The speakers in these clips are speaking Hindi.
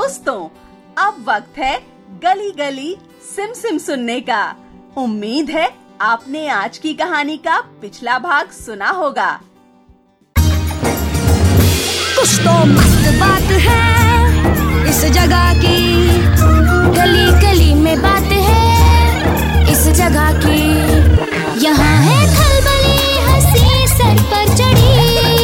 दोस्तों, अब वक्त है गली गली सिम सिम सुनने का। उम्मीद है आपने आज की कहानी का पिछला भाग सुना होगा। कुछ तो मस्त बात है इस जगह की, गली गली में बात है इस जगह की। यहाँ है खलबली हंसी सर पर चढ़ी,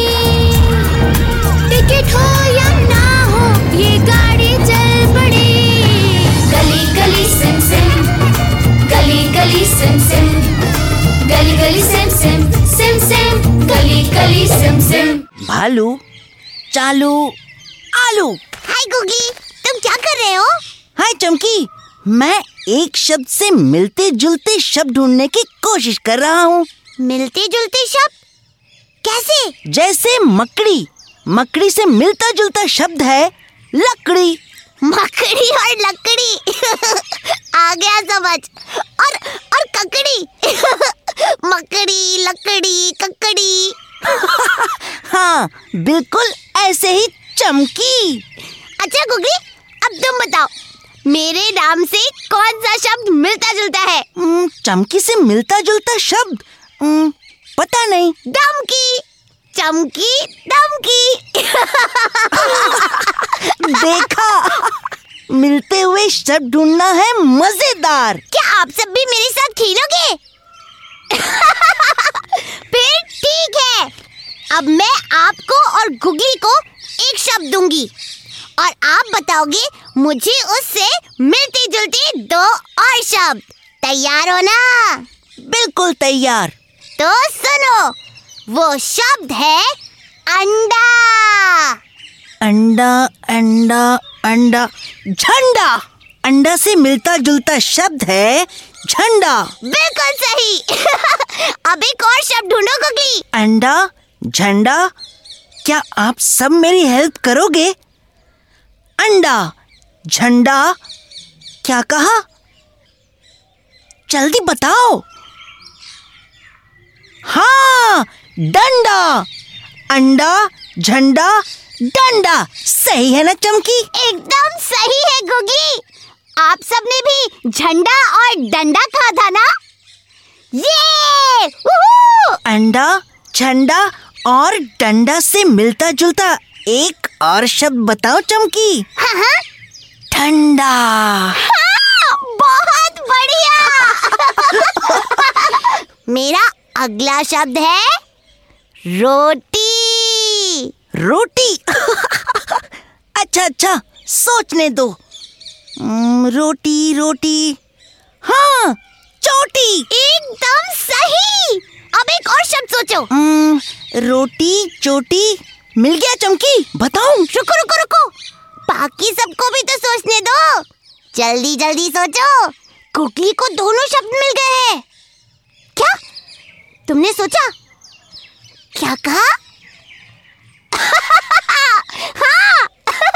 टिकट हो या ना हो ये गाड़ी चल पड़ी। गली गली सिम सिम, गली गली सिम सिम, गली गली सिम सिम, सिम सिम, गली गली सिम सिम। भालू चालू आलू। हाय गुगी, तुम क्या कर रहे हो? हाय चमकी, मैं एक शब्द से मिलते जुलते शब्द ढूंढने की कोशिश कर रहा हूँ। मिलते जुलते शब्द कैसे? जैसे मकड़ी, मकड़ी से मिलता जुलता शब्द है लकड़ी। मकड़ी और लकड़ी आ गया समझ। और ककड़ी मकड़ी लकड़ी ककड़ी। हाँ, बिल्कुल ऐसे ही चमकी। अच्छा गुगी, अब तुम बताओ, मेरे नाम से कौन सा शब्द मिलता जुलता है? चमकी से मिलता जुलता शब्द पता नहीं। दमकी, चमकी दमकी। देखा, मिलते हुए शब्द ढूंढना है मजेदार। क्या आप सब भी मेरे साथ खेलोगे? फिर ठीक है, अब मैं आपको और गुगी को एक शब्द दूंगी और आप बताओगे मुझे उससे मिलते जुलते दो और शब्द। तैयार हो ना? बिल्कुल तैयार। तो सुनो, वो शब्द है अंडा। अंडा अंडा अंडा, झंडा। अंडा से मिलता जुलता शब्द है झंडा। बिल्कुल सही। अब एक और शब्द ढूंढो गुगली। अंडा झंडा, क्या आप सब मेरी हेल्प करोगे? अंडा झंडा, क्या कहा? जल्दी बताओ। हाँ, डंडा। अंडा झंडा डंडा, सही है ना चमकी? एकदम सही है गुगी। आप सबने भी झंडा और डंडा कहा था ना? ये अंडा झंडा और डंडा से मिलता जुलता एक और शब्द बताओ चमकी। हाँ, ठंडा। हाँ, बहुत बढ़िया। मेरा अगला शब्द है रोटी। रोटी। अच्छा, सोचने दो। रोटी रोटी, हाँ, चोटी। एकदम सही। अब एक और शब्द सोचो। रोटी चोटी, मिल गया चमकी, बताऊं? रुको, बाकी सबको भी तो सोचने दो। जल्दी जल्दी सोचो। गुगली को दोनों शब्द मिल गए हैं। क्या तुमने सोचा? क्या कहा? हाँ,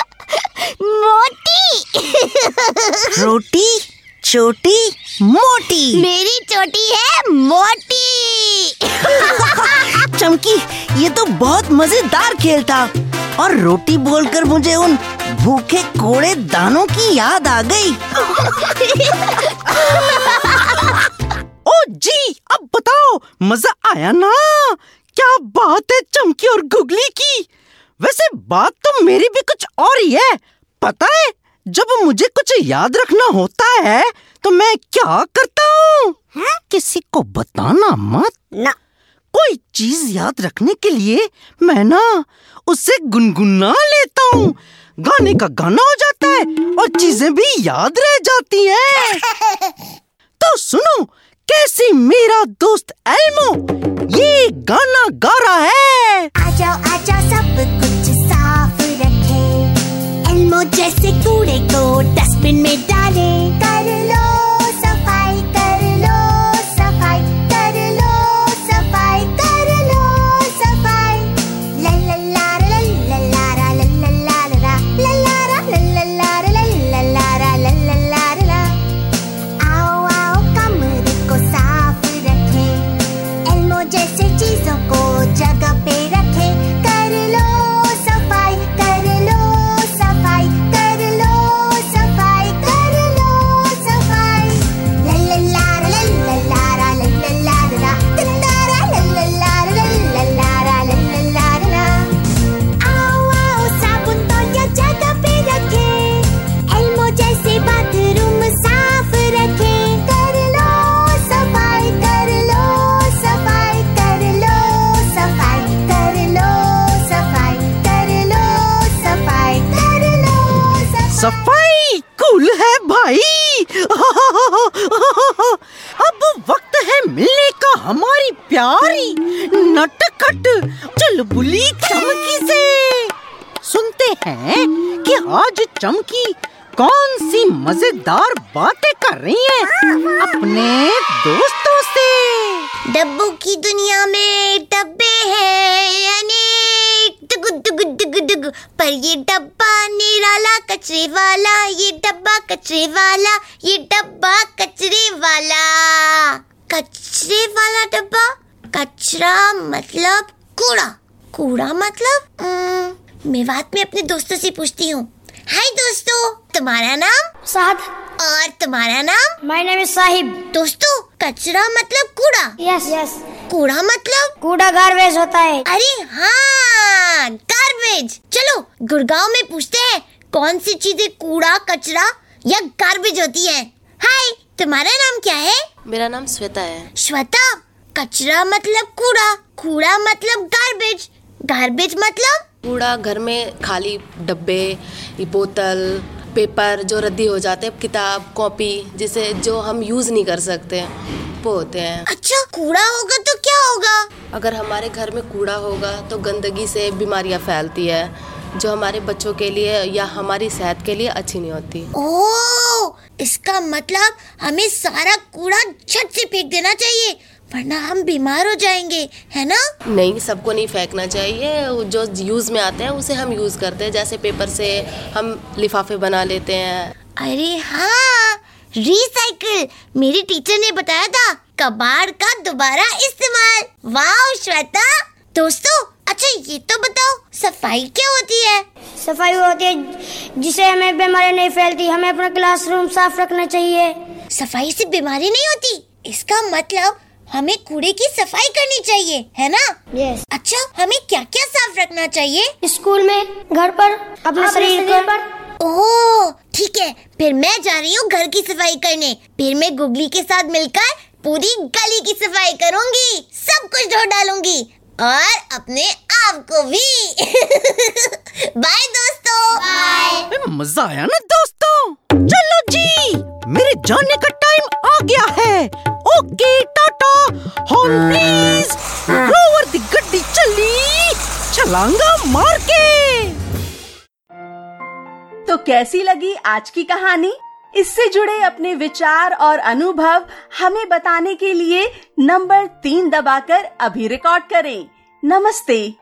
मोटी। रोटी चोटी मोटी। मेरी चोटी है मोटी। चमकी, ये तो बहुत मजेदार खेल था और रोटी बोलकर मुझे उन भूखे कोड़े दानों की याद आ गई। ओ जी, अब बताओ, मजा आया ना? क्या बात है चमकी और गुगली की। वैसे बात तो मेरी भी कुछ और ही है। पता है, जब मुझे कुछ याद रखना होता है तो मैं क्या करता हूँ? किसी को बताना मत ना। कोई चीज याद रखने के लिए मैं ना उससे गुनगुना लेता हूँ। गाने का गाना हो जाता है और चीजें भी याद रह जाती हैं। तो सुनो, कैसी मेरा दोस्त एल्मो ये गाना गा रहा है। आजा सब कुछ साफ रखे, एल्मो जैसे कूड़े को डस्टबिन में डाले। कर लो सफाई, कर लो सफाई, कर लो सफाई, कर लो सफाई। ला ला ला ला ला ला ला ला ला ला ला ला ला ला ला ला ला ला। आओ आओ कमरे को साफ रखे, एल्मो जैसे चीजों को जगह पे रखे। कर लो सफाई, कर लो सफाई, कर लो सफाई कूल है भाई। अब वक्त है मिलने का हमारी प्यारी नटखट चुलबुली चमकी से। सुनते हैं कि आज चमकी कौन सी मजेदार बातें कर रही है अपने दोस्तों से। डब्बों की दुनिया में डब्बे हैं अनेक, दुगु दुगु दुगु दुगु, पर ये डब्बा निराला कचरे वाला, ये डब्बा कचरे वाला, ये डब्बा कचरे वाला। कचरे वाला डब्बा, कचरा मतलब कूड़ा, कूड़ा मतलब मैं बात में अपने दोस्तों से पूछती हूँ। हाय दोस्तों, तुम्हारा नाम? साद। और तुम्हारा नाम? My name is Sahib. दोस्तों, कचरा मतलब कूड़ा। Yes yes. कूड़ा मतलब? कूड़ा गार्बेज होता है। अरे हाँ, गार्बेज। चलो गुड़गांव में पूछते हैं कौन सी चीजें कूड़ा, कचरा या गार्बेज होती है। हाय, तुम्हारा नाम क्या है? मेरा नाम श्वेता है। श्वेता, कचरा मतलब कूड़ा, कूड़ा मतलब गार्बेज, गार्बेज मतलब? कूड़ा घर में खाली डब्बे, बोतल, पेपर जो रद्दी हो जाते हैं, किताब, कॉपी, जिसे जो हम यूज नहीं कर सकते, वो होते हैं। अच्छा, कूड़ा होगा तो क्या होगा? अगर हमारे घर में कूड़ा होगा तो गंदगी से बीमारियां फैलती है, जो हमारे बच्चों के लिए या हमारी सेहत के लिए अच्छी नहीं होती। ओह, इसका मतलब हमें सारा कूड़ा झट से फेंक देना चाहिए, वरना हम बीमार हो जाएंगे, है ना? नहीं, सबको नहीं फेंकना चाहिए। जो यूज में आते हैं उसे हम यूज करते हैं। जैसे पेपर से हम लिफाफे बना लेते हैं। अरे हाँ, रिसाइकिल। मेरी टीचर ने बताया था, कबाड़ का दोबारा इस्तेमाल। वाह श्वेता। दोस्तों, अच्छा ये तो बताओ, सफाई क्या होती है? सफाई होती है जिससे हमें बीमारी नहीं फैलती। हमें अपना क्लासरूम साफ रखना चाहिए। सफाई से बीमारी नहीं होती, इसका मतलब हमें कूड़े की सफाई करनी चाहिए, है ना? यस। अच्छा, हमें क्या क्या साफ रखना चाहिए? स्कूल में, घर पर, अपने शरीर पर। ओह ठीक है, फिर मैं जा रही हूँ घर की सफाई करने। फिर मैं गुगली के साथ मिलकर पूरी गली की सफाई करूँगी, सब कुछ धो डालूंगी और अपने आप को भी। बाय दोस्तों। बाय। मजा आया ना दोस्तों? चलो जी, मेरे जाने का टाइम आ गया है। ओके टाटा, हॉर्न प्लीज। रोवर दी गड्डी चली छलांगा मार के। तो कैसी लगी आज की कहानी? इससे जुड़े अपने विचार और अनुभव हमें बताने के लिए नंबर 3 दबाकर अभी रिकॉर्ड करें। नमस्ते।